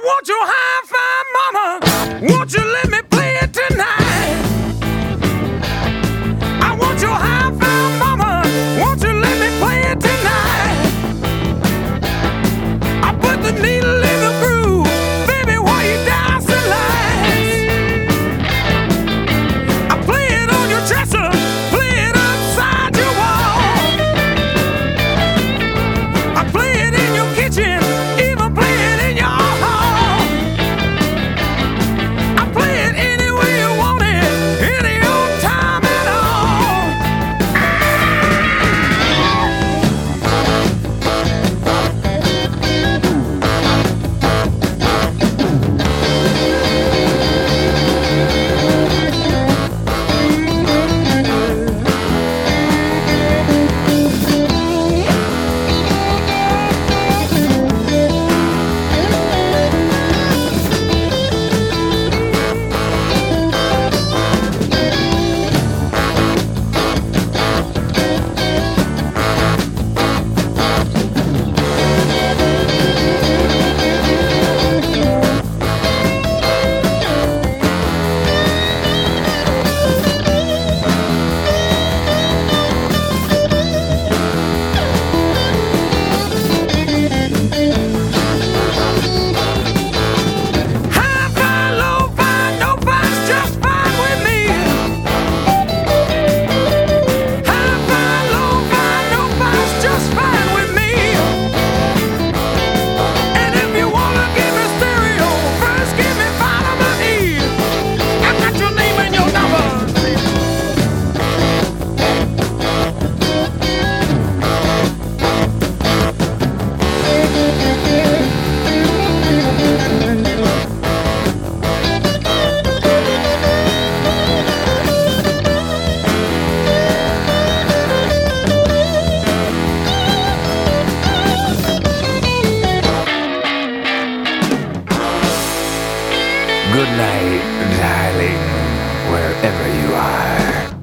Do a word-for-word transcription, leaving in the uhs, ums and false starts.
want your hi-fi mama? Won't you let me play it tonight? I want your hi-fi mama. Won't you let me play it tonight? I put the needle in the groove, baby, while you dance the lights. I play it on your dresser, play it upside your wall. I play it in your kitchen, even play it in your hall. I play it any way you want it, any old time at all. Hi-fi, low-fi, no-fi's just fine with me. Hi-fi, low-fi, no-fi's just fine with me. And if you wanna give me stereo, first give me vitamin E. I got your name and your number. Good night, darling, wherever you are.